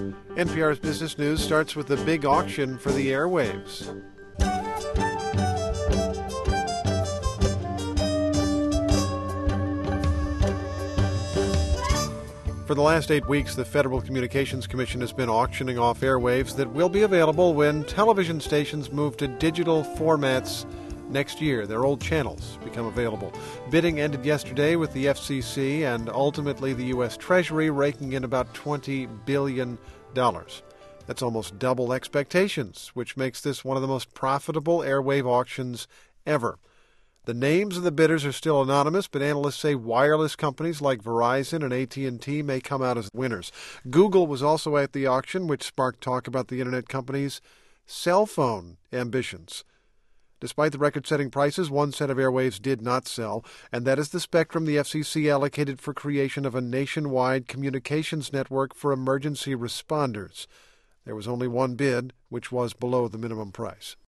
NPR's Business News starts with the big auction for the airwaves. For the last 8 weeks, the Federal Communications Commission has been auctioning off airwaves that will be available when television stations move to digital formats next year. Their old channels become available. Bidding ended yesterday with the FCC and ultimately the U.S. Treasury raking in about $20 billion. That's almost double expectations, which makes this one of the most profitable airwave auctions ever. The names of the bidders are still anonymous, but analysts say wireless companies like Verizon and AT&T may come out as winners. Google was also at the auction, which sparked talk about the internet company's cell phone ambitions. Despite the record-setting prices, one set of airwaves did not sell, and that is the spectrum the FCC allocated for creation of a nationwide communications network for emergency responders. There was only one bid, which was below the minimum price.